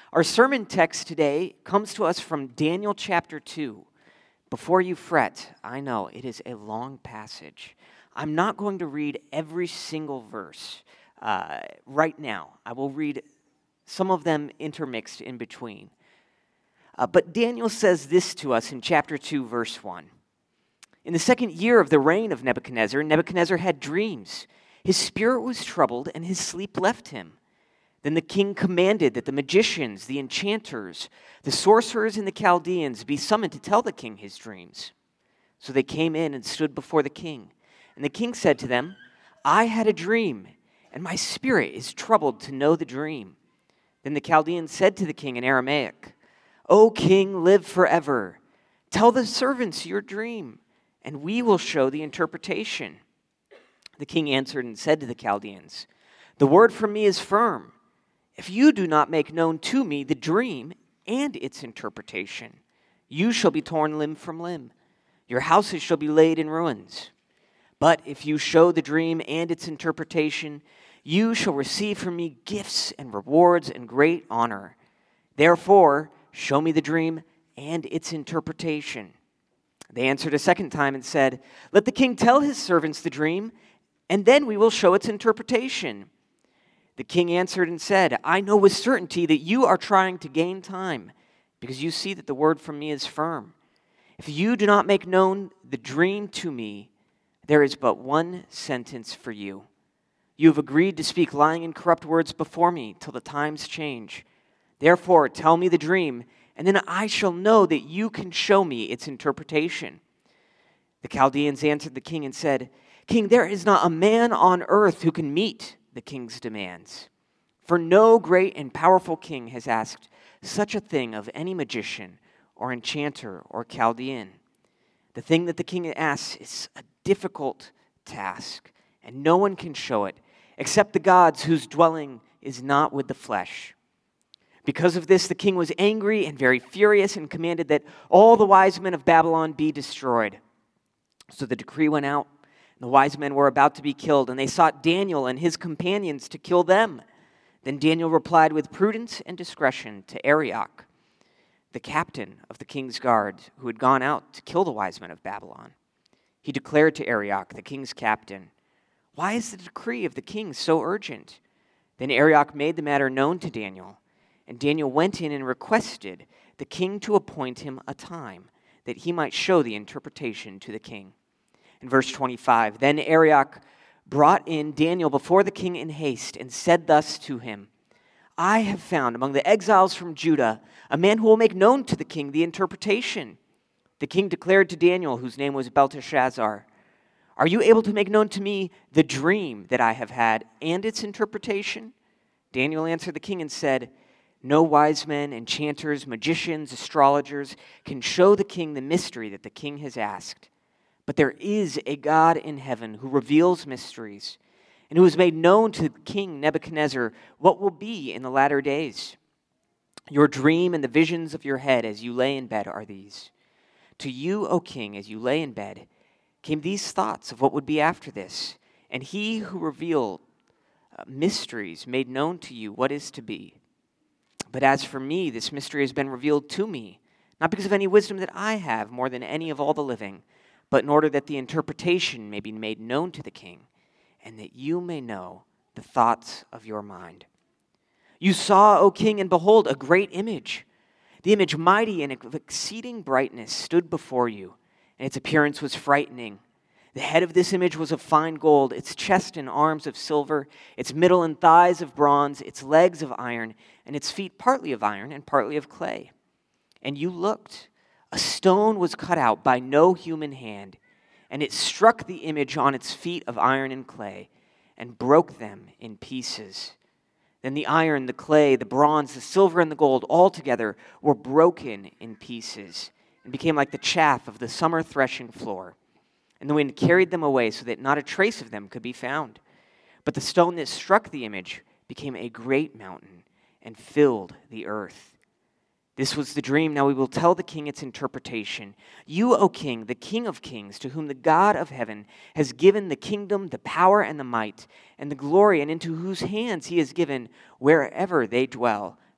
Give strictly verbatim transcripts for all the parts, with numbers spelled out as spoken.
Our sermon text today comes to us from Daniel chapter two. Before you fret, I know it is a long passage. I'm not going to read every single verse uh, right now. I will read some of them intermixed in between. Uh, but Daniel says this to us in chapter two, verse one. In the second year of the reign of Nebuchadnezzar, Nebuchadnezzar had dreams. His spirit was troubled, and his sleep left him. Then the king commanded that the magicians, the enchanters, the sorcerers, and the Chaldeans be summoned to tell the king his dreams. So they came in and stood before the king. And the king said to them, I had a dream, and my spirit is troubled to know the dream. Then the Chaldeans said to the king in Aramaic, O king, live forever. Tell the servants your dream, and we will show the interpretation. The king answered and said to the Chaldeans, The word from me is firm. If you do not make known to me the dream and its interpretation, you shall be torn limb from limb. Your houses shall be laid in ruins. But if you show the dream and its interpretation, you shall receive from me gifts and rewards and great honor. Therefore, show me the dream and its interpretation. They answered a second time and said, Let the king tell his servants the dream, and then we will show its interpretation. The king answered and said, I know with certainty that you are trying to gain time, because you see that the word from me is firm. If you do not make known the dream to me, there is but one sentence for you. You have agreed to speak lying and corrupt words before me till the times change. Therefore, tell me the dream, and then I shall know that you can show me its interpretation. The Chaldeans answered the king and said, King, there is not a man on earth who can meet the king's demands. For no great and powerful king has asked such a thing of any magician or enchanter or Chaldean. The thing that the king asks is a difficult task, and no one can show it except the gods whose dwelling is not with the flesh. Because of this, the king was angry and very furious and commanded that all the wise men of Babylon be destroyed. So the decree went out. The wise men were about to be killed, and they sought Daniel and his companions to kill them. Then Daniel replied with prudence and discretion to Arioch, the captain of the king's guard, who had gone out to kill the wise men of Babylon. He declared to Arioch, the king's captain, Why is the decree of the king so urgent? Then Arioch made the matter known to Daniel, and Daniel went in and requested the king to appoint him a time, that he might show the interpretation to the king. In verse twenty-five, then Arioch brought in Daniel before the king in haste and said thus to him, I have found among the exiles from Judah a man who will make known to the king the interpretation. The king declared to Daniel, whose name was Belteshazzar, Are you able to make known to me the dream that I have had and its interpretation? Daniel answered the king and said, No wise men, enchanters, magicians, astrologers can show the king the mystery that the king has asked. But there is a God in heaven who reveals mysteries, and who has made known to King Nebuchadnezzar what will be in the latter days. Your dream and the visions of your head as you lay in bed are these. To you, O king, as you lay in bed, came these thoughts of what would be after this, and he who revealed uh, mysteries made known to you what is to be. But as for me, this mystery has been revealed to me, not because of any wisdom that I have more than any of all the living, but in order that the interpretation may be made known to the king, and that you may know the thoughts of your mind. You saw, O king, and behold, a great image. The image, mighty and of exceeding brightness, stood before you, and its appearance was frightening. The head of this image was of fine gold, its chest and arms of silver, its middle and thighs of bronze, its legs of iron, and its feet partly of iron and partly of clay. And you looked. A stone was cut out by no human hand, and it struck the image on its feet of iron and clay, and broke them in pieces. Then the iron, the clay, the bronze, the silver, and the gold all together were broken in pieces, and became like the chaff of the summer threshing floor. And the wind carried them away so that not a trace of them could be found. But the stone that struck the image became a great mountain, and filled the earth. This was the dream. Now we will tell the king its interpretation. You, O king, the king of kings, to whom the God of heaven has given the kingdom, the power, and the might, and the glory, and into whose hands he has given, wherever they dwell,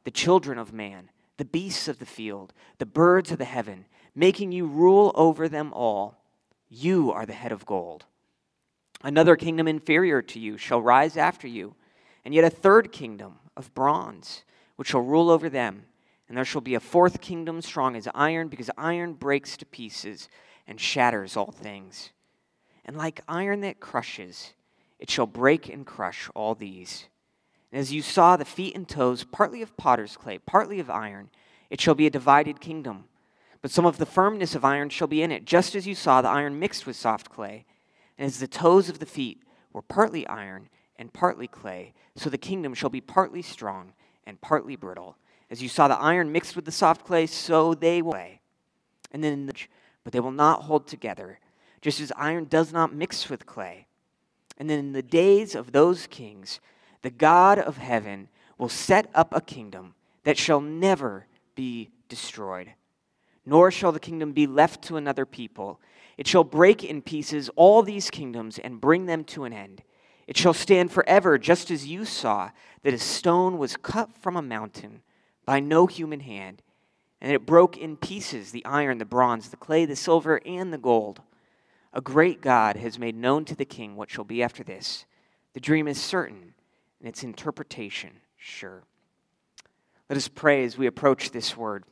the children of man, the beasts of the field, the birds of the heaven, making you rule over them all. You are the head of gold. Another kingdom inferior to you shall rise after you, and yet a third kingdom of bronze, which shall rule over them. And there shall be a fourth kingdom strong as iron, because iron breaks to pieces and shatters all things. And like iron that crushes, it shall break and crush all these. And as you saw the feet and toes, partly of potter's clay, partly of iron, it shall be a divided kingdom. But some of the firmness of iron shall be in it, just as you saw the iron mixed with soft clay. And as the toes of the feet were partly iron and partly clay, so the kingdom shall be partly strong and partly brittle. As you saw the iron mixed with the soft clay, so they will. And then, the, but they will not hold together, just as iron does not mix with clay. And then in the days of those kings, the God of heaven will set up a kingdom that shall never be destroyed, nor shall the kingdom be left to another people. It shall break in pieces all these kingdoms and bring them to an end. It shall stand forever, just as you saw that a stone was cut from a mountain by no human hand, and it broke in pieces the iron, the bronze, the clay, the silver, and the gold. A great God has made known to the king what shall be after this. The dream is certain, and its interpretation sure. Let us pray as we approach this word.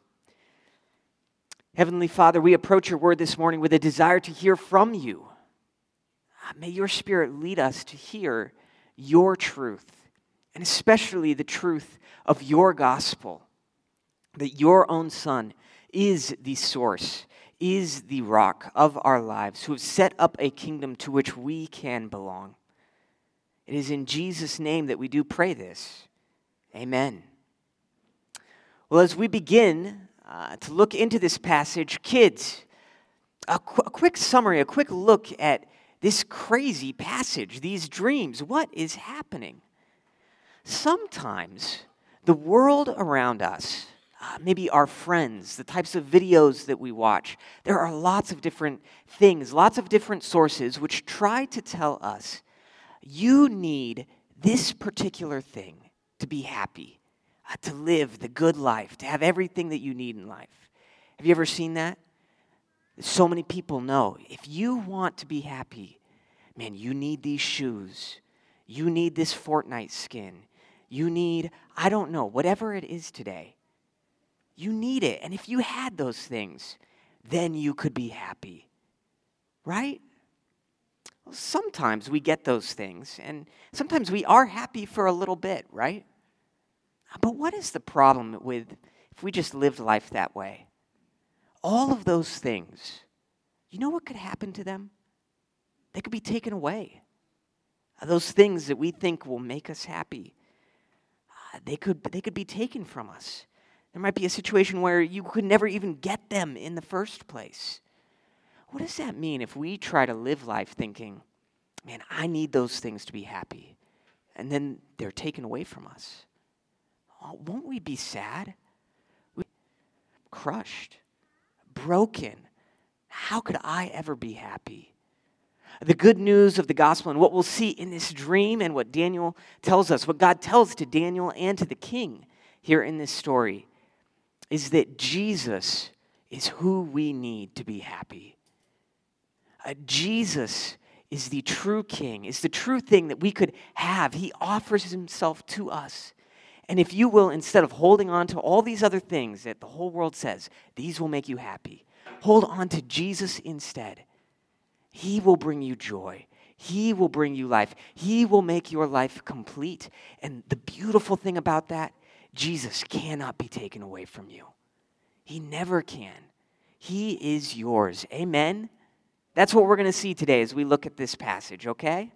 Heavenly Father, we approach your word this morning with a desire to hear from you. May your Spirit lead us to hear your truth, and especially the truth of your gospel, that your own Son is the source, is the rock of our lives, who have set up a kingdom to which we can belong. It is in Jesus' name that we do pray this. Amen. Well, as we begin uh, to look into this passage, kids, a, qu- a quick summary, a quick look at this crazy passage, these dreams. What is happening? Sometimes the world around us, uh, maybe our friends, the types of videos that we watch, there are lots of different things, lots of different sources which try to tell us you need this particular thing to be happy, uh, to live the good life, to have everything that you need in life. Have you ever seen that? So many people know if you want to be happy, man, you need these shoes. You need this Fortnite skin. You need, I don't know, whatever it is today. You need it. And if you had those things, then you could be happy. Right? Well, sometimes we get those things, and sometimes we are happy for a little bit, right? But what is the problem with if we just lived life that way? All of those things, you know what could happen to them? They could be taken away. Those things that we think will make us happy, uh, they could they could be taken from us. There might be a situation where you could never even get them in the first place. What does that mean if we try to live life thinking, man, I need those things to be happy, and then they're taken away from us? Oh, won't we be sad? We'd be crushed, broken. How could I ever be happy? The good news of the gospel and what we'll see in this dream and what Daniel tells us, what God tells to Daniel and to the king here in this story, is that Jesus is who we need to be happy. Uh, Jesus is the true king, is the true thing that we could have. He offers himself to us. And if you will, instead of holding on to all these other things that the whole world says, these will make you happy, hold on to Jesus instead. He will bring you joy. He will bring you life. He will make your life complete. And the beautiful thing about that, Jesus cannot be taken away from you. He never can. He is yours. Amen? That's what we're going to see today as we look at this passage, okay?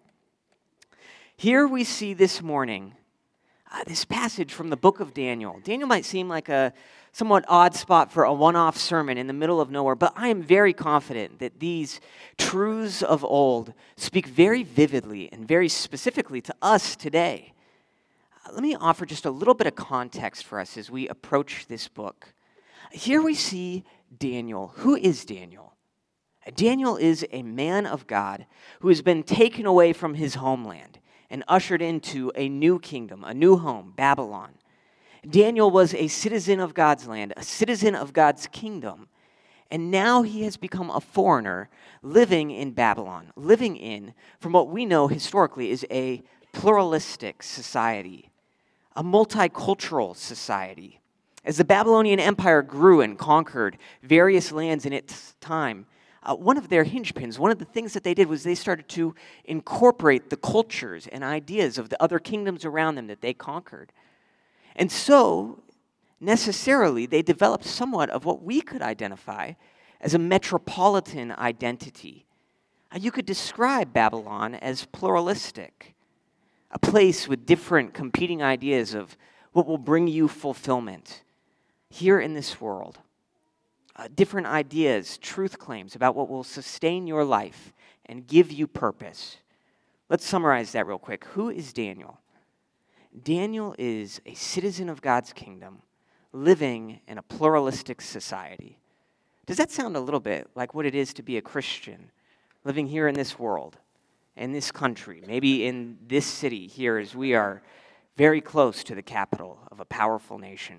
Here we see this morning uh, this passage from the book of Daniel. Daniel might seem like a somewhat odd spot for a one-off sermon in the middle of nowhere, but I am very confident that these truths of old speak very vividly and very specifically to us today. Uh, let me offer just a little bit of context for us as we approach this book. Here we see Daniel. Who is Daniel? Daniel is a man of God who has been taken away from his homeland and ushered into a new kingdom, a new home, Babylon. Daniel was a citizen of God's land, a citizen of God's kingdom, and now he has become a foreigner living in Babylon, living in, from what we know historically, is a pluralistic society, a multicultural society. As the Babylonian Empire grew and conquered various lands in its time, uh, one of their hinge-pins, one of the things that they did was they started to incorporate the cultures and ideas of the other kingdoms around them that they conquered. And so, necessarily, they developed somewhat of what we could identify as a metropolitan identity. Uh, you could describe Babylon as pluralistic, a place with different competing ideas of what will bring you fulfillment here in this world. Uh, different ideas, truth claims about what will sustain your life and give you purpose. Let's summarize that real quick. Who is Daniel? Daniel is a citizen of God's kingdom living in a pluralistic society. Does that sound a little bit like what it is to be a Christian living here in this world, in this country, maybe in this city here as we are very close to the capital of a powerful nation?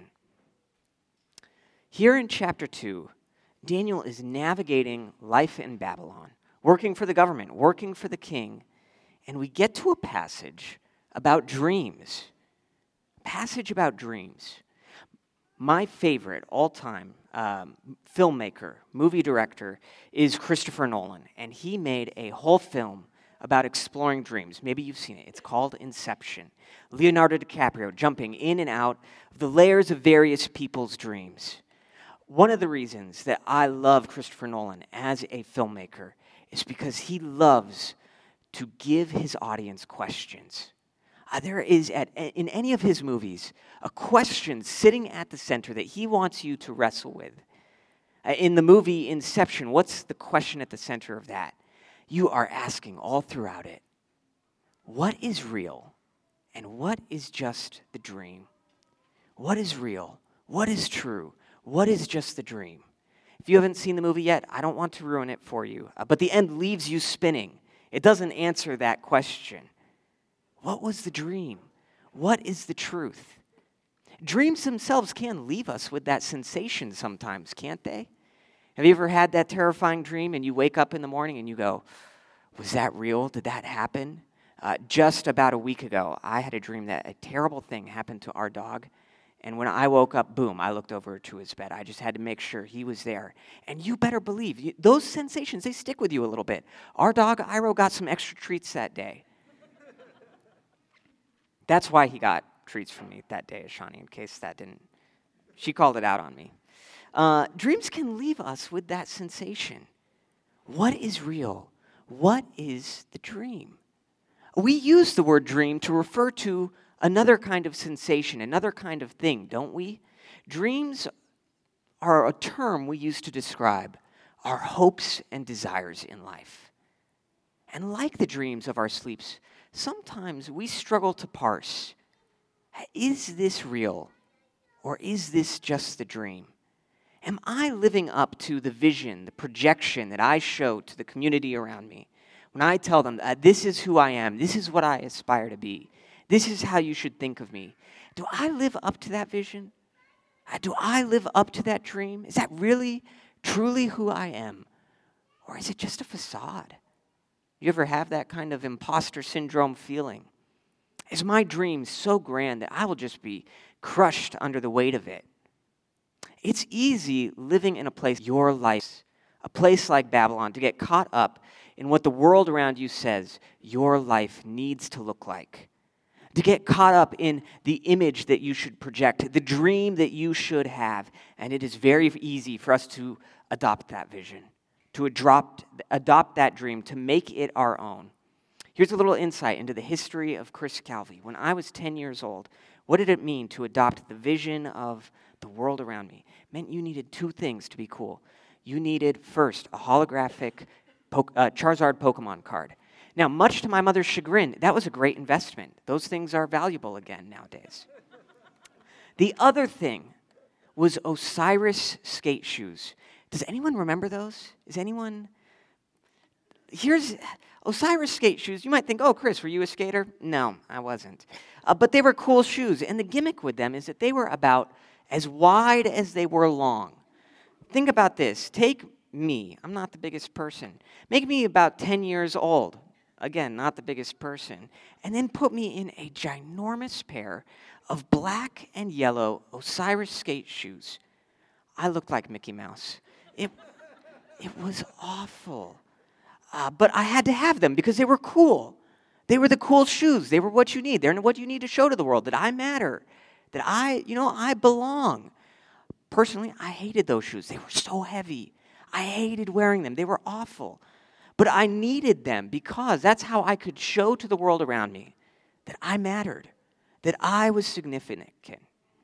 Here in chapter two, Daniel is navigating life in Babylon, working for the government, working for the king, and we get to a passage about dreams. A passage about dreams. My favorite all-time um, filmmaker, movie director, is Christopher Nolan, and he made a whole film about exploring dreams. Maybe you've seen it. It's called Inception. Leonardo DiCaprio jumping in and out of the layers of various people's dreams. One of the reasons that I love Christopher Nolan as a filmmaker is because he loves to give his audience questions. Uh, there is, at, in any of his movies, a question sitting at the center that he wants you to wrestle with. Uh, in the movie Inception, what's the question at the center of that? You are asking all throughout it, what is real and what is just the dream? What is real? What is true? What is just the dream? If you haven't seen the movie yet, I don't want to ruin it for you, uh, but the end leaves you spinning. It doesn't answer that question. What was the dream? What is the truth? Dreams themselves can leave us with that sensation sometimes, can't they? Have you ever had that terrifying dream and you wake up in the morning and you go, was that real? Did that happen? Uh, just about a week ago, I had a dream that a terrible thing happened to our dog. And when I woke up, boom, I looked over to his bed. I just had to make sure he was there. And you better believe, you, those sensations, they stick with you a little bit. Our dog, Iro, got some extra treats that day. That's why he got treats from me that day, Shani, in case that didn't, she called it out on me. Uh, dreams can leave us with that sensation. What is real? What is the dream? We use the word dream to refer to another kind of sensation, another kind of thing, don't we? Dreams are a term we use to describe our hopes and desires in life. And like the dreams of our sleeps, sometimes we struggle to parse, is this real or is this just the dream? Am I living up to the vision, the projection that I show to the community around me? When I tell them, uh, this is who I am, this is what I aspire to be, this is how you should think of me. Do I live up to that vision? Uh, do I live up to that dream? Is that really, truly who I am? Or is it just a facade? You ever have that kind of imposter syndrome feeling? Is my dream so grand that I will just be crushed under the weight of it? It's easy living in a place, your life, a place like Babylon, to get caught up in what the world around you says your life needs to look like. To get caught up in the image that you should project, the dream that you should have. And it is very easy for us to adopt that vision, to adopt, adopt that dream, to make it our own. Here's a little insight into the history of Chris Calvi. When I was ten years old, what did it mean to adopt the vision of the world around me? It meant you needed two things to be cool. You needed, first, a holographic po- uh, Charizard Pokemon card. Now, much to my mother's chagrin, that was a great investment. Those things are valuable again nowadays. The other thing was Osiris skate shoes. Does anyone remember those? Is anyone... here's Osiris skate shoes. You might think, oh, Chris, were you a skater? No, I wasn't. Uh, but they were cool shoes. And the gimmick with them is that they were about as wide as they were long. Think about this. Take me. I'm not the biggest person. Make me about ten years old. Again, not the biggest person. And then put me in a ginormous pair of black and yellow Osiris skate shoes. I looked like Mickey Mouse. It, it was awful. Uh, but I had to have them because they were cool. They were the cool shoes. They were what you need. They're what you need to show to the world that I matter, that I, you know, I belong. Personally, I hated those shoes. They were so heavy. I hated wearing them. They were awful. But I needed them because that's how I could show to the world around me that I mattered, that I was significant.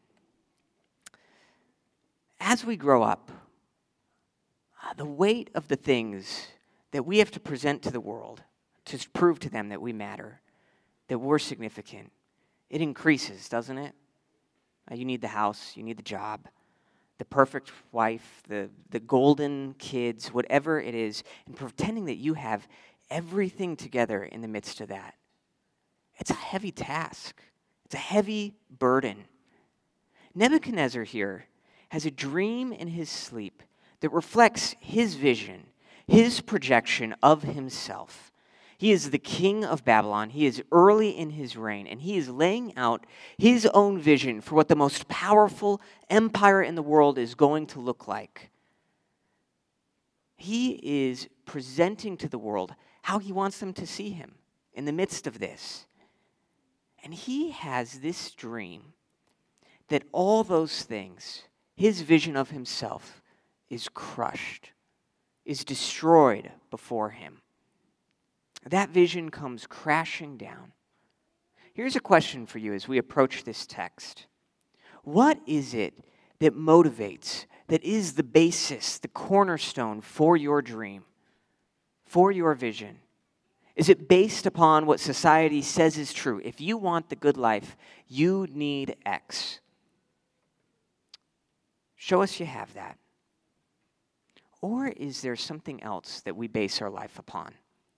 As we grow up, uh, the weight of the things that we have to present to the world to prove to them that we matter, that we're significant, it increases, doesn't it? Uh, you need the house, you need the job, the perfect wife, the, the golden kids, whatever it is, and pretending that you have everything together in the midst of that. It's a heavy task. It's a heavy burden. Nebuchadnezzar here has a dream in his sleep that reflects his vision, his projection of himself. He is the king of Babylon. He is early in his reign, and he is laying out his own vision for what the most powerful empire in the world is going to look like. He is presenting to the world how he wants them to see him in the midst of this. And he has this dream that all those things, his vision of himself, is crushed, is destroyed before him. That vision comes crashing down. Here's a question for you as we approach this text. What is it that motivates, that is the basis, the cornerstone for your dream, for your vision? Is it based upon what society says is true? If you want the good life, you need X. Show us you have that. Or is there something else that we base our life upon?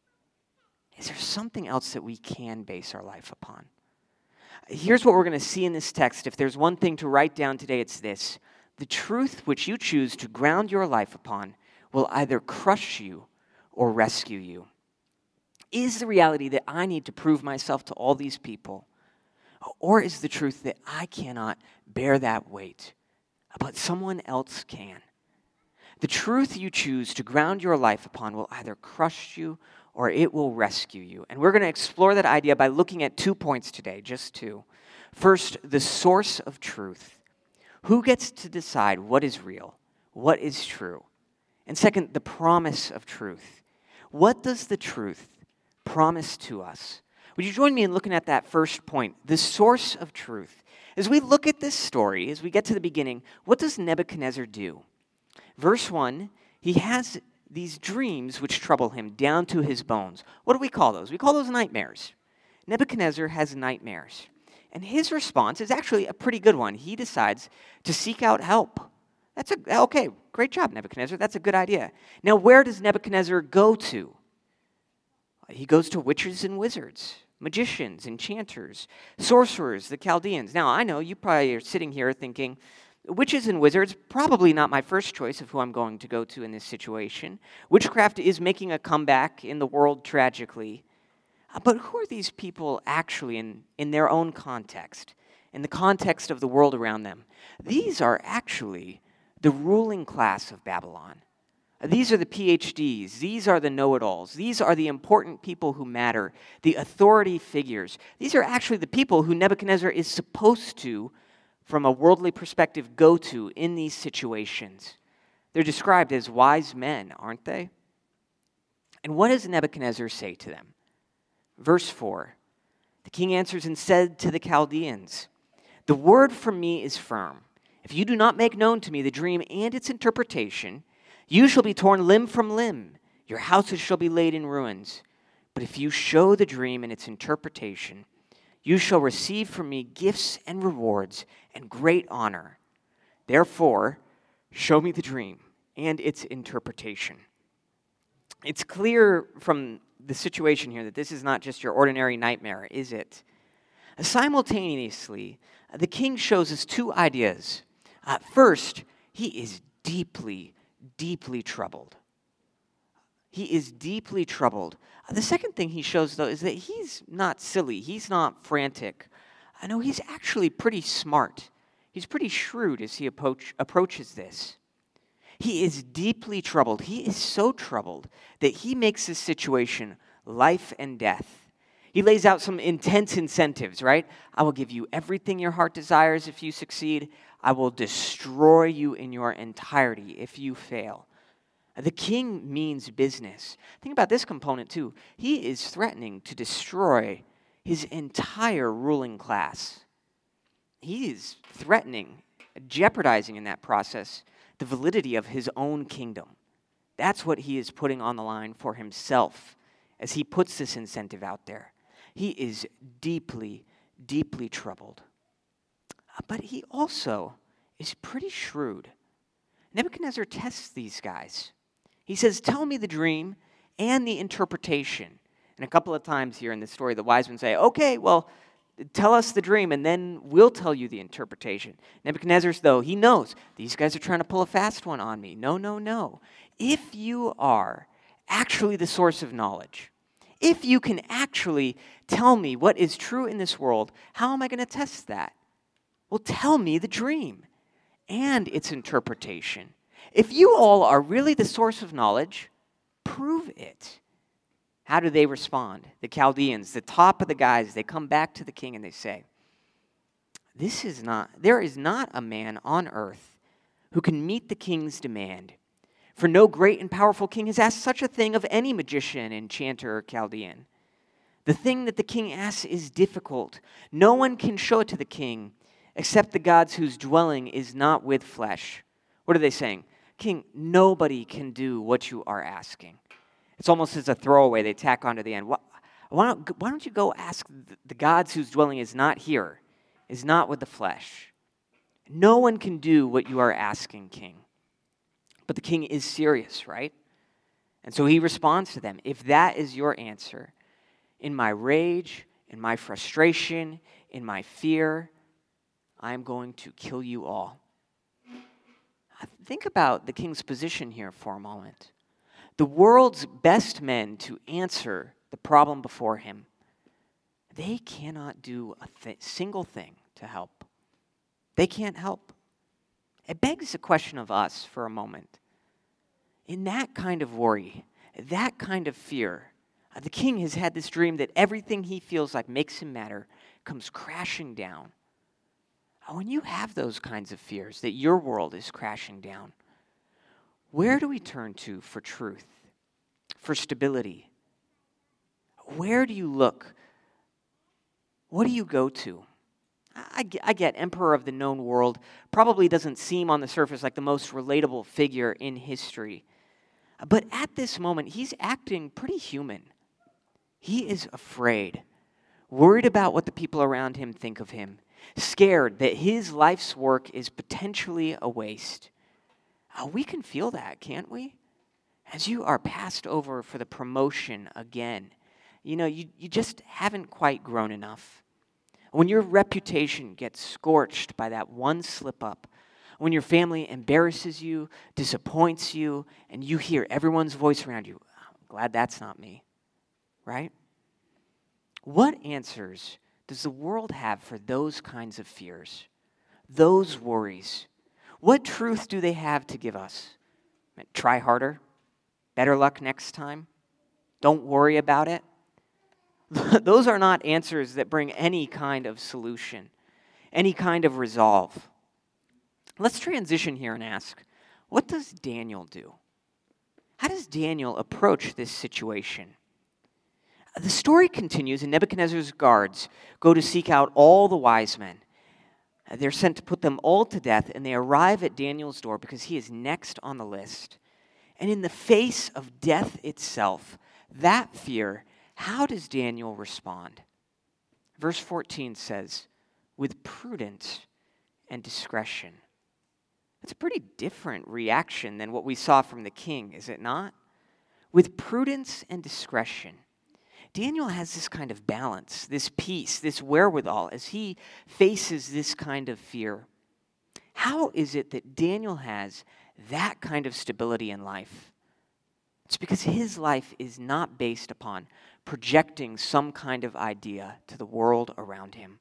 Is there something else that we can base our life upon? Here's what we're going to see in this text. If there's one thing to write down today, it's this. The truth which you choose to ground your life upon will either crush you or rescue you. Is the reality that I need to prove myself to all these people? Or is the truth that I cannot bear that weight, but someone else can? The truth you choose to ground your life upon will either crush you or it will rescue you. And we're going to explore that idea by looking at two points today, just two. First, the source of truth. Who gets to decide what is real, what is true? And second, the promise of truth. What does the truth promise to us? Would you join me in looking at that first point, the source of truth? As we look at this story, as we get to the beginning, what does Nebuchadnezzar do? Verse one, he has these dreams which trouble him down to his bones. What do we call those? We call those nightmares. Nebuchadnezzar has nightmares. And his response is actually a pretty good one. He decides to seek out help. That's a, okay, great job, Nebuchadnezzar. That's a good idea. Now, where does Nebuchadnezzar go to? He goes to witches and wizards, magicians, enchanters, sorcerers, the Chaldeans. Now, I know you probably are sitting here thinking, witches and wizards, probably not my first choice of who I'm going to go to in this situation. Witchcraft is making a comeback in the world tragically. But who are these people actually in, in their own context, in the context of the world around them? These are actually the ruling class of Babylon. These are the P H Ds. These are the know-it-alls. These are the important people who matter, the authority figures. These are actually the people who Nebuchadnezzar is supposed to, from a worldly perspective, go to in these situations. They're described as wise men, aren't they? And what does Nebuchadnezzar say to them? Verse four, the king answers and said to the Chaldeans, "The word from me is firm. If you do not make known to me the dream and its interpretation, you shall be torn limb from limb. Your houses shall be laid in ruins. But if you show the dream and its interpretation, you shall receive from me gifts and rewards and great honor. Therefore, show me the dream and its interpretation." It's clear from the situation here that this is not just your ordinary nightmare, is it? Simultaneously, the king shows us two ideas. Uh, first, he is deeply, deeply troubled. He is deeply troubled. Uh, the second thing he shows, though, is that he's not silly. He's not frantic. I know he's actually pretty smart. He's pretty shrewd as he approach, approaches this. He is deeply troubled. He is so troubled that he makes this situation life and death. He lays out some intense incentives, right? I will give you everything your heart desires if you succeed. I will destroy you in your entirety if you fail. The king means business. Think about this component too. He is threatening to destroy his entire ruling class. He is threatening, jeopardizing in that process, the validity of his own kingdom. That's what he is putting on the line for himself as he puts this incentive out there. He is deeply, deeply troubled. But he also is pretty shrewd. Nebuchadnezzar tests these guys. He says, tell me the dream and the interpretation. And a couple of times here in this story, the wise men say, okay, well, tell us the dream, and then we'll tell you the interpretation. Nebuchadnezzar, though, he knows these guys are trying to pull a fast one on me. No, no, no. If you are actually the source of knowledge, if you can actually tell me what is true in this world, how am I going to test that? Well, tell me the dream and its interpretation. If you all are really the source of knowledge, prove it. How do they respond? The Chaldeans, the top of the guys, they come back to the king and they say, This is not, there is not a man on earth who can meet the king's demand. For no great and powerful king has asked such a thing of any magician, enchanter, or Chaldean. The thing that the king asks is difficult. No one can show it to the king except the gods whose dwelling is not with flesh. What are they saying? King, nobody can do what you are asking. It's almost as a throwaway they tack onto the end. Why, why, don't, why don't you go ask the gods whose dwelling is not here, is not with the flesh? No one can do what you are asking, king. But the king is serious, right? And so he responds to them. If that is your answer, in my rage, in my frustration, in my fear, I am going to kill you all. Think about the king's position here for a moment. The world's best men to answer the problem before him, they cannot do a th- single thing to help. They can't help. It begs a question of us for a moment. In that kind of worry, that kind of fear, uh, the king has had this dream that everything he feels like makes him matter comes crashing down. Uh, when you have those kinds of fears, that your world is crashing down, where do we turn to for truth, for stability? Where do you look? What do you go to? I get, I get emperor of the known world probably doesn't seem on the surface like the most relatable figure in history. But at this moment, he's acting pretty human. He is afraid, worried about what the people around him think of him, scared that his life's work is potentially a waste. Uh, we can feel that, can't we? As you are passed over for the promotion again, you know, you, you just haven't quite grown enough. When your reputation gets scorched by that one slip up, when your family embarrasses you, disappoints you, and you hear everyone's voice around you, I'm glad that's not me, right? What answers does the world have for those kinds of fears, those worries? What truth do they have to give us? Try harder, better luck next time, don't worry about it. Those are not answers that bring any kind of solution, any kind of resolve. Let's transition here and ask, what does Daniel do? How does Daniel approach this situation? The story continues, and Nebuchadnezzar's guards go to seek out all the wise men. They're sent to put them all to death, and they arrive at Daniel's door because he is next on the list. And in the face of death itself, that fear, how does Daniel respond? Verse fourteen says, with prudence and discretion. It's a pretty different reaction than what we saw from the king, is it not? With prudence and discretion, Daniel has this kind of balance, this peace, this wherewithal as he faces this kind of fear. How is it that Daniel has that kind of stability in life? It's because his life is not based upon projecting some kind of idea to the world around him.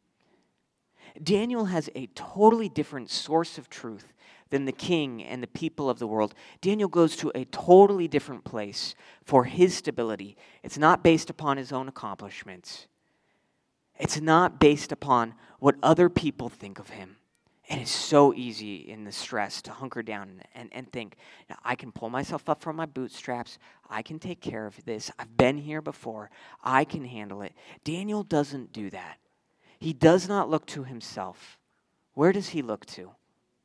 Daniel has a totally different source of truth than the king and the people of the world. Daniel goes to a totally different place for his stability. It's not based upon his own accomplishments. It's not based upon what other people think of him. And it's so easy in the stress to hunker down and, and think, I can pull myself up from my bootstraps. I can take care of this. I've been here before. I can handle it. Daniel doesn't do that. He does not look to himself. Where does he look to?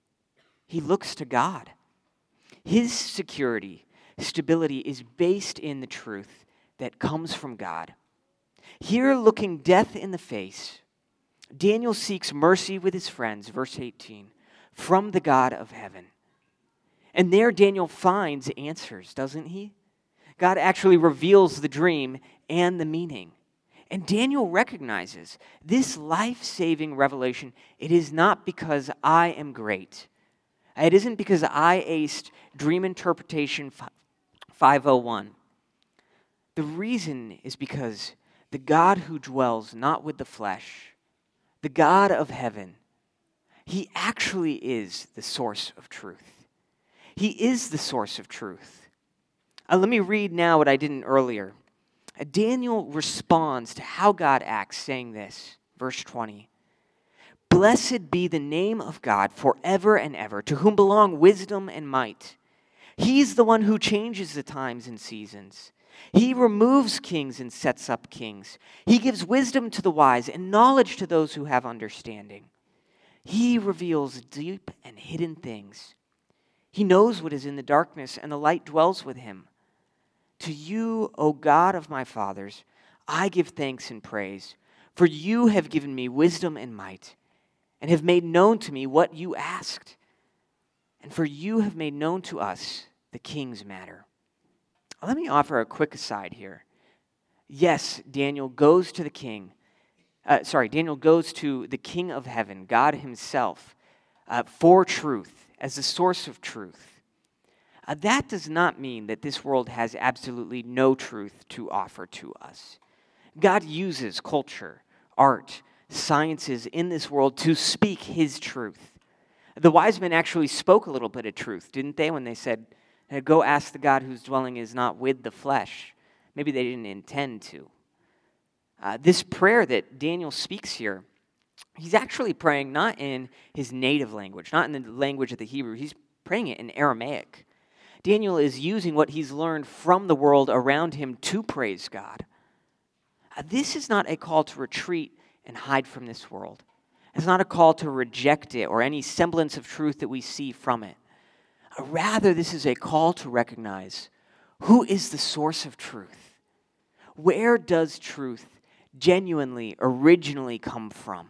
He looks to God. His security, stability is based in the truth that comes from God. Here, looking death in the face, Daniel seeks mercy with his friends, verse eighteen, from the God of heaven. And there Daniel finds answers, doesn't he? God actually reveals the dream and the meaning. And Daniel recognizes this life-saving revelation. It is not because I am great. It isn't because I aced Dream Interpretation five oh one. The reason is because the God who dwells not with the flesh, the God of heaven, he actually is the source of truth. He is the source of truth. Uh, let me read now what I didn't earlier. Uh, Daniel responds to how God acts, saying this, verse twenty. Blessed be the name of God forever and ever, to whom belong wisdom and might. He's the one who changes the times and seasons. He removes kings and sets up kings. He gives wisdom to the wise and knowledge to those who have understanding. He reveals deep and hidden things. He knows what is in the darkness, and the light dwells with him. To you, O God of my fathers, I give thanks and praise, for you have given me wisdom and might, and have made known to me what you asked. And for you have made known to us the king's matter. Let me offer a quick aside here. Yes, Daniel goes to the king. Uh, sorry, Daniel goes to the King of heaven, God himself, uh, for truth, as the source of truth. Uh, that does not mean that this world has absolutely no truth to offer to us. God uses culture, art, sciences in this world to speak his truth. The wise men actually spoke a little bit of truth, didn't they, when they said, go ask the God whose dwelling is not with the flesh. Maybe they didn't intend to. Uh, this prayer that Daniel speaks here, he's actually praying not in his native language, not in the language of the Hebrew. He's praying it in Aramaic. Daniel is using what he's learned from the world around him to praise God. Uh, this is not a call to retreat and hide from this world. It's not a call to reject it or any semblance of truth that we see from it. Rather, this is a call to recognize who is the source of truth. Where does truth genuinely, originally come from?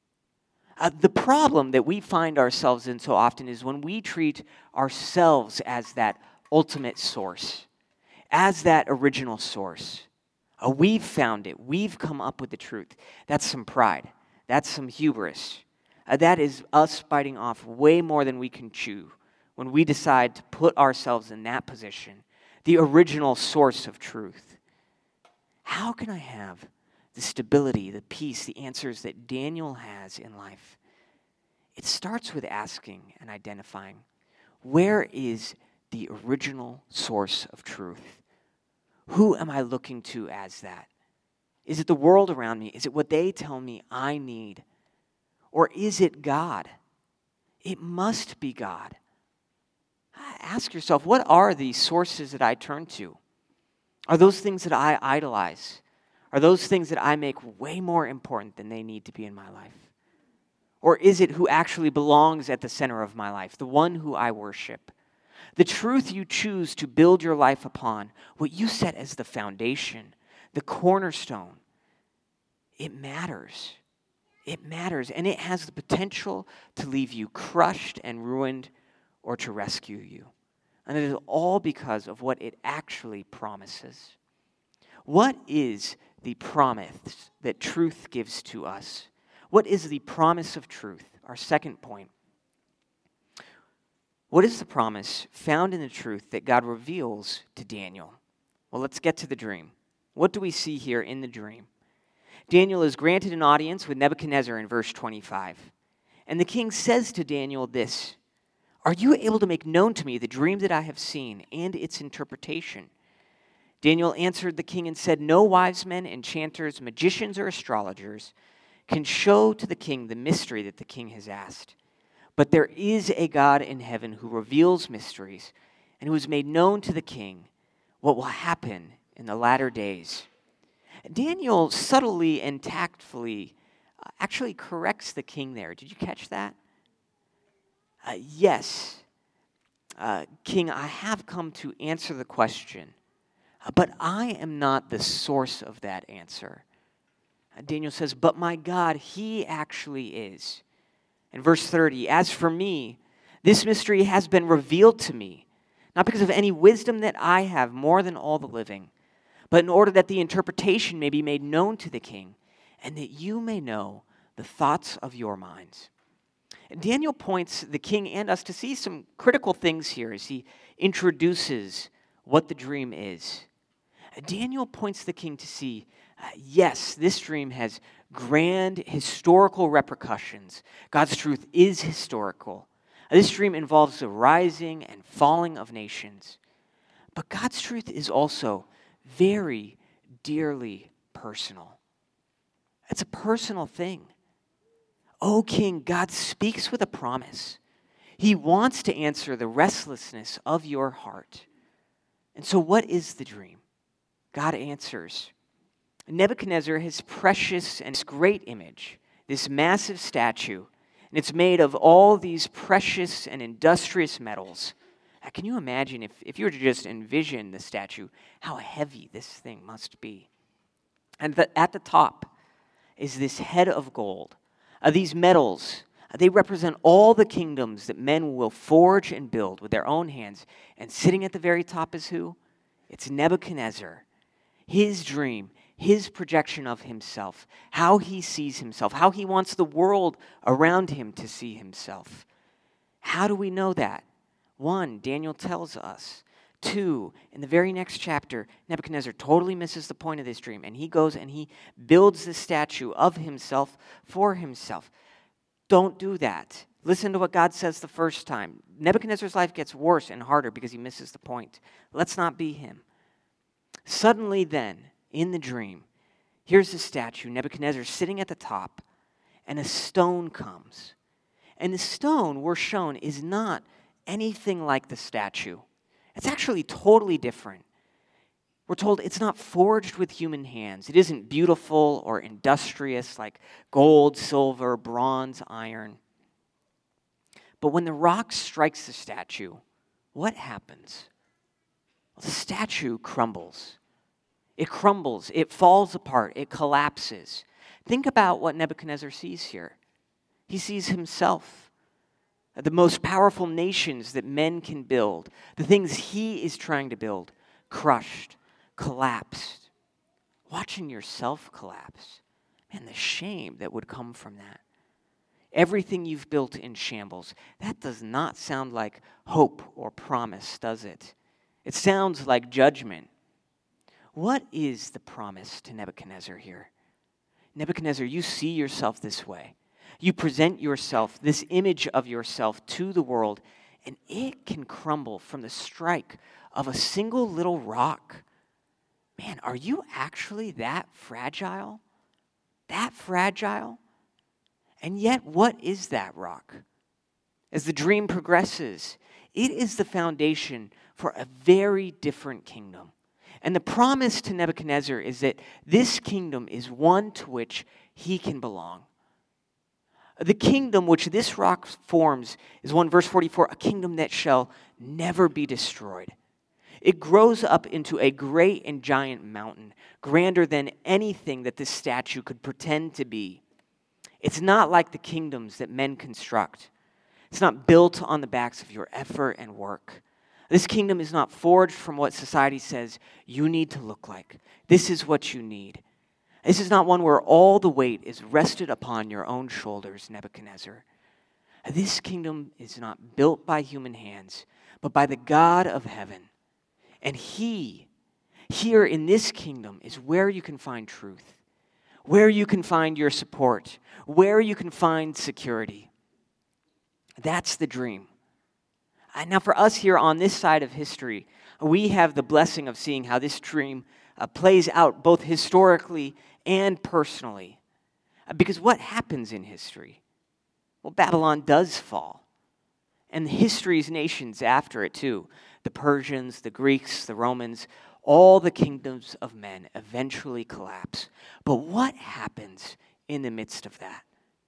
Uh, the problem that we find ourselves in so often is when we treat ourselves as that ultimate source, as that original source. Uh, we've found it. We've come up with the truth. That's some pride. That's some hubris. Uh, that is us biting off way more than we can chew when we decide to put ourselves in that position, the original source of truth. How can I have the stability, the peace, the answers that Daniel has in life? It starts with asking and identifying, where is the original source of truth? Who am I looking to as that? Is it the world around me? Is it what they tell me I need? Or is it God? It must be God. Ask yourself, what are the sources that I turn to? Are those things that I idolize? Are those things that I make way more important than they need to be in my life? Or is it who actually belongs at the center of my life, the one who I worship? The truth you choose to build your life upon, what you set as the foundation, the cornerstone, it matters. It matters, and it has the potential to leave you crushed and ruined or to rescue you. And it is all because of what it actually promises. What is the promise that truth gives to us? What is the promise of truth? Our second point. What is the promise found in the truth that God reveals to Daniel? Well, let's get to the dream. What do we see here in the dream? Daniel is granted an audience with Nebuchadnezzar in verse twenty-five. And the king says to Daniel this, "Are you able to make known to me the dream that I have seen and its interpretation?" Daniel answered the king and said, "No wise men, enchanters, magicians, or astrologers can show to the king the mystery that the king has asked. But there is a God in heaven who reveals mysteries and who has made known to the king what will happen in the latter days." Daniel subtly and tactfully uh, actually corrects the king there. Did you catch that? Uh, yes, uh, King, I have come to answer the question, uh, but I am not the source of that answer. Uh, Daniel says, but my God, he actually is. In verse thirty, as for me, this mystery has been revealed to me, not because of any wisdom that I have more than all the living, but in order that the interpretation may be made known to the king, and that you may know the thoughts of your minds. Daniel points the king and us to see some critical things here as he introduces what the dream is. Daniel points the king to see, uh, yes, this dream has grand historical repercussions. God's truth is historical. This dream involves the rising and falling of nations. But God's truth is also very dearly personal. It's a personal thing. O king, God speaks with a promise. He wants to answer the restlessness of your heart. And so what is the dream? God answers. Nebuchadnezzar has precious and great image, this massive statue, and it's made of all these precious and industrious metals. Now, can you imagine if, if you were to just envision the statue, how heavy this thing must be? And the, at the top is this head of gold. Uh, these metals, uh, they represent all the kingdoms that men will forge and build with their own hands. And sitting at the very top is who? It's Nebuchadnezzar. His dream, his projection of himself, how he sees himself, how he wants the world around him to see himself. How do we know that? One, Daniel tells us. Two, in the very next chapter, Nebuchadnezzar totally misses the point of this dream, and he goes and he builds this statue of himself for himself. Don't do that. Listen to what God says the first time. Nebuchadnezzar's life gets worse and harder because he misses the point. Let's not be him. Suddenly then, in the dream, here's the statue, Nebuchadnezzar sitting at the top, and a stone comes. And the stone, we're shown, is not anything like the statue. It's actually totally different. We're told it's not forged with human hands. It isn't beautiful or industrious like gold, silver, bronze, iron. But when the rock strikes the statue, what happens? Well, the statue crumbles. It crumbles. It falls apart. It collapses. Think about what Nebuchadnezzar sees here. He sees himself. The most powerful nations that men can build, the things he is trying to build, crushed, collapsed. Watching yourself collapse, man, the shame that would come from that. Everything you've built in shambles, that does not sound like hope or promise, does it? It sounds like judgment. What is the promise to Nebuchadnezzar here? Nebuchadnezzar, you see yourself this way. You present yourself, this image of yourself, to the world, and it can crumble from the strike of a single little rock. Man, are you actually that fragile? That fragile? And yet, what is that rock? As the dream progresses, it is the foundation for a very different kingdom. And the promise to Nebuchadnezzar is that this kingdom is one to which he can belong. The kingdom which this rock forms is one, verse forty-four, a kingdom that shall never be destroyed. It grows up into a great and giant mountain, grander than anything that this statue could pretend to be. It's not like the kingdoms that men construct. It's not built on the backs of your effort and work. This kingdom is not forged from what society says you need to look like. This is what you need. This is not one where all the weight is rested upon your own shoulders, Nebuchadnezzar. This kingdom is not built by human hands, but by the God of heaven. And he, here in this kingdom, is where you can find truth, where you can find your support, where you can find security. That's the dream. And now for us here on this side of history, we have the blessing of seeing how this dream uh, plays out both historically and personally. Uh, because what happens in history? Well, Babylon does fall. And the history's nations after it too. The Persians, the Greeks, the Romans, all the kingdoms of men eventually collapse. But what happens in the midst of that?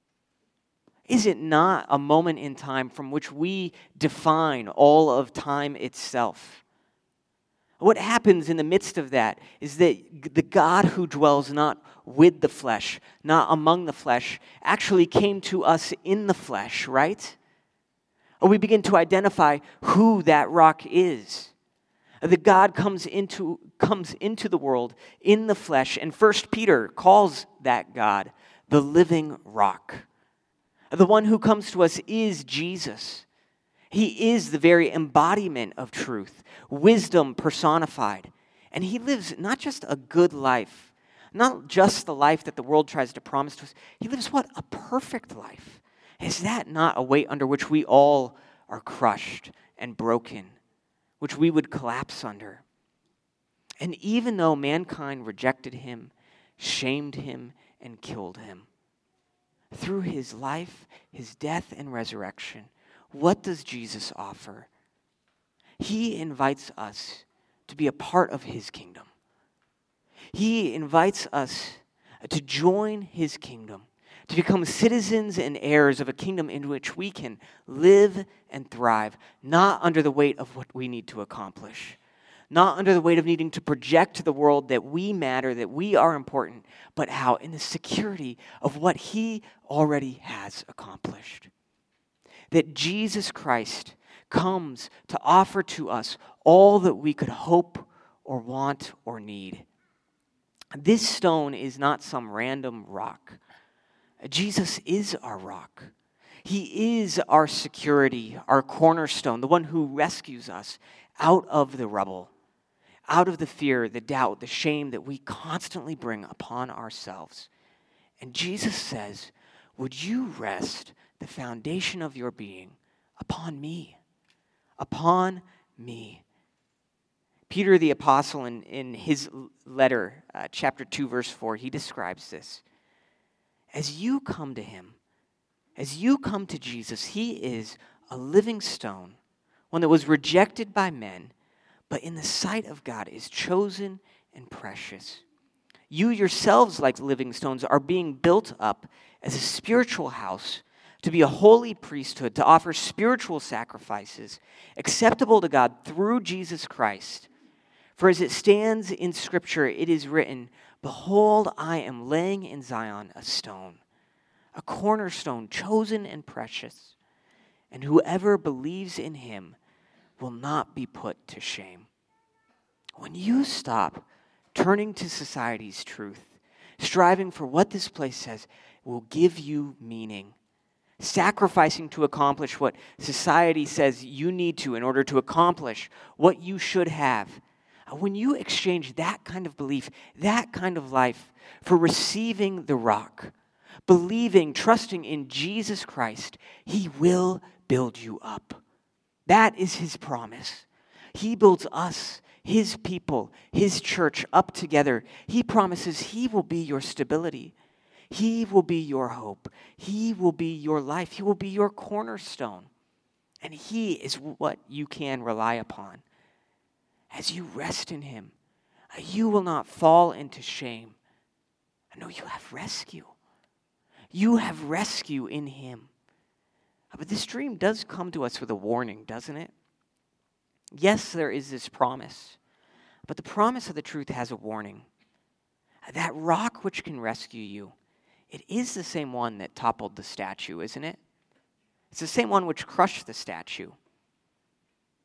Is it not a moment in time from which we define all of time itself? What happens in the midst of that is that the God who dwells not with the flesh, not among the flesh, actually came to us in the flesh, right? Or we begin to identify who that rock is. The God comes into, comes into the world in the flesh, and First Peter calls that God the living rock. The one who comes to us is Jesus. He is the very embodiment of truth, wisdom personified. And he lives not just a good life, not just the life that the world tries to promise to us. He lives what? A perfect life. Is that not a weight under which we all are crushed and broken, which we would collapse under? And even though mankind rejected him, shamed him, and killed him, through his life, his death, and resurrection, what does Jesus offer? He invites us to be a part of his kingdom. He invites us to join his kingdom, to become citizens and heirs of a kingdom in which we can live and thrive, not under the weight of what we need to accomplish, not under the weight of needing to project to the world that we matter, that we are important, but how in the security of what he already has accomplished. That Jesus Christ comes to offer to us all that we could hope or want or need. This stone is not some random rock. Jesus is our rock. He is our security, our cornerstone, the one who rescues us out of the rubble, out of the fear, the doubt, the shame that we constantly bring upon ourselves. And Jesus says, would you rest the foundation of your being upon me, upon me. Peter the apostle in, in his letter, uh, chapter two, verse four, he describes this. As you come to him, as you come to Jesus, he is a living stone, one that was rejected by men, but in the sight of God is chosen and precious. You yourselves, like living stones, are being built up as a spiritual house to be a holy priesthood, to offer spiritual sacrifices acceptable to God through Jesus Christ. For as it stands in Scripture, it is written, behold, I am laying in Zion a stone, a cornerstone chosen and precious, and whoever believes in him will not be put to shame. When you stop turning to society's truth, striving for what this place says will give you meaning, sacrificing to accomplish what society says you need to in order to accomplish what you should have. When you exchange that kind of belief, that kind of life for receiving the rock, believing, trusting in Jesus Christ, he will build you up. That is his promise. He builds us, his people, his church up together. He promises he will be your stability. He will be your hope. He will be your life. He will be your cornerstone. And he is what you can rely upon. As you rest in him, you will not fall into shame. No, you have rescue. You have rescue in him. But this dream does come to us with a warning, doesn't it? Yes, there is this promise, but the promise of the truth has a warning. That rock which can rescue you, it is the same one that toppled the statue, isn't it? It's the same one which crushed the statue.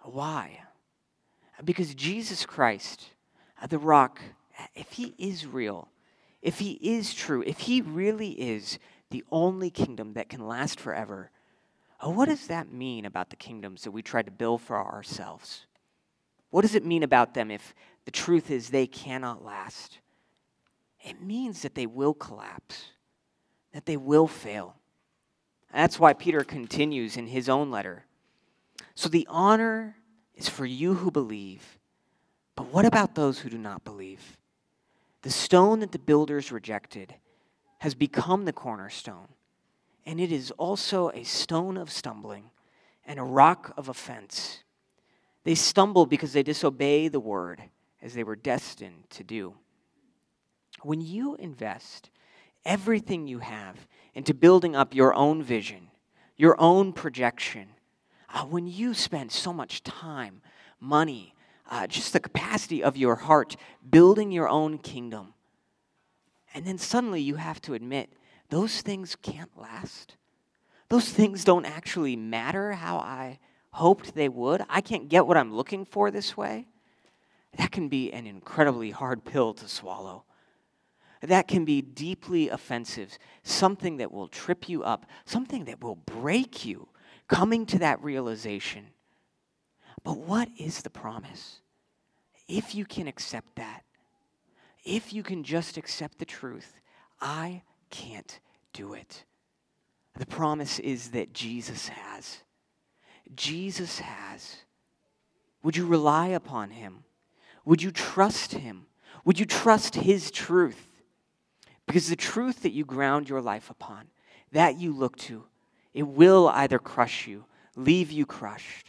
Why? Because Jesus Christ, uh, the rock, if he is real, if he is true, if he really is the only kingdom that can last forever, uh, what does that mean about the kingdoms that we try to build for ourselves? What does it mean about them if the truth is they cannot last? It means that they will collapse, that they will fail. That's why Peter continues in his own letter. So the honor is for you who believe, but what about those who do not believe? The stone that the builders rejected has become the cornerstone, and it is also a stone of stumbling and a rock of offense. They stumble because they disobey the word as they were destined to do. When you invest everything you have into building up your own vision, your own projection, uh, when you spend so much time, money, uh, just the capacity of your heart building your own kingdom, and then suddenly you have to admit those things can't last. Those things don't actually matter how I hoped they would. I can't get what I'm looking for this way. That can be an incredibly hard pill to swallow. That can be deeply offensive, something that will trip you up, something that will break you, coming to that realization. But what is the promise? If you can accept that, if you can just accept the truth, I can't do it. The promise is that Jesus has. Jesus has. Would you rely upon him? Would you trust him? Would you trust his truth? Because the truth that you ground your life upon, that you look to, it will either crush you, leave you crushed,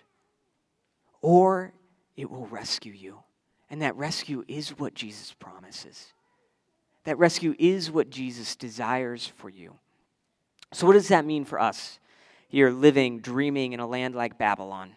or it will rescue you. And that rescue is what Jesus promises. That rescue is what Jesus desires for you. So what does that mean for us here living, dreaming in a land like Babylon?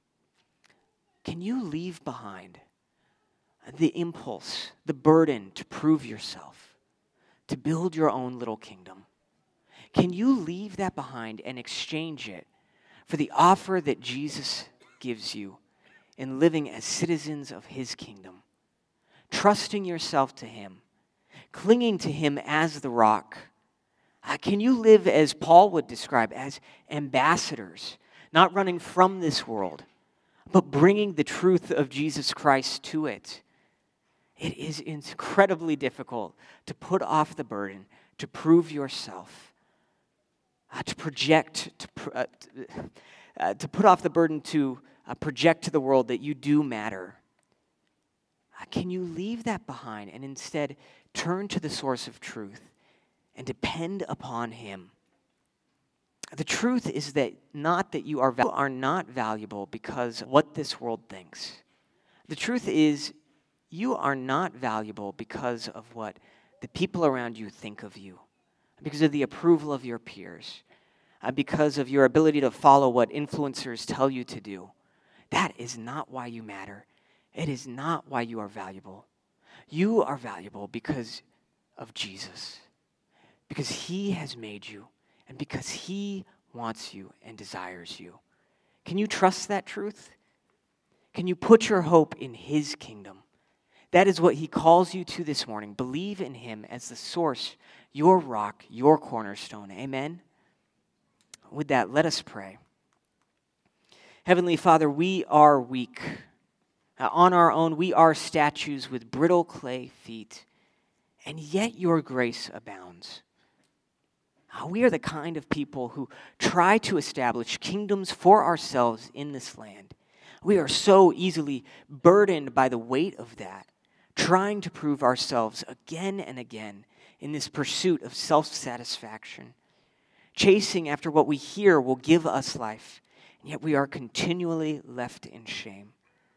Can you leave behind the impulse, the burden to prove yourself, to build your own little kingdom? Can you leave that behind and exchange it for the offer that Jesus gives you in living as citizens of his kingdom, trusting yourself to him, clinging to him as the rock? Uh, can you live as Paul would describe, as ambassadors, not running from this world, but bringing the truth of Jesus Christ to it? It is incredibly difficult to put off the burden, to prove yourself, uh, to project, to, pr- uh, uh, to put off the burden to uh, project to the world that you do matter. Uh, can you leave that behind and instead turn to the source of truth and depend upon him? The truth is that not that you are, val- are not valuable because of what this world thinks. The truth is you are not valuable because of what the people around you think of you, because of the approval of your peers, uh, because of your ability to follow what influencers tell you to do. That is not why you matter. It is not why you are valuable. You are valuable because of Jesus, because he has made you, and because he wants you and desires you. Can you trust that truth? Can you put your hope in his kingdom? That is what he calls you to this morning. Believe in him as the source, your rock, your cornerstone. Amen? With that, let us pray. Heavenly Father, we are weak. Uh, on our own, we are statues with brittle clay feet, and yet your grace abounds. Uh, we are the kind of people who try to establish kingdoms for ourselves in this land. We are so easily burdened by the weight of that, trying to prove ourselves again and again in this pursuit of self-satisfaction, chasing after what we hear will give us life, and yet we are continually left in shame.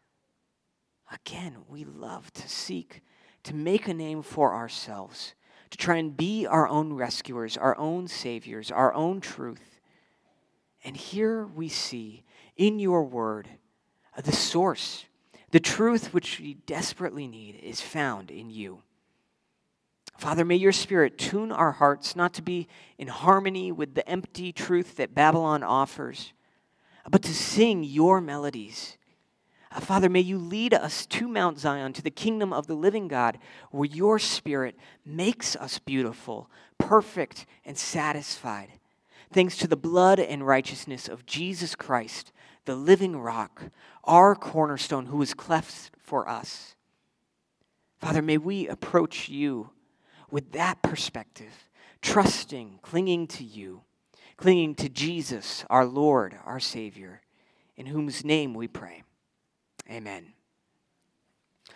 Again, we love to seek to make a name for ourselves, to try and be our own rescuers, our own saviors, our own truth. And here we see in your word the source, the truth which we desperately need is found in you. Father, may your Spirit tune our hearts not to be in harmony with the empty truth that Babylon offers, but to sing your melodies, Uh, Father, may you lead us to Mount Zion, to the kingdom of the living God, where your Spirit makes us beautiful, perfect, and satisfied. Thanks to the blood and righteousness of Jesus Christ, the living rock, our cornerstone who was cleft for us. Father, may we approach you with that perspective, trusting, clinging to you, clinging to Jesus, our Lord, our Savior, in whose name we pray. Amen.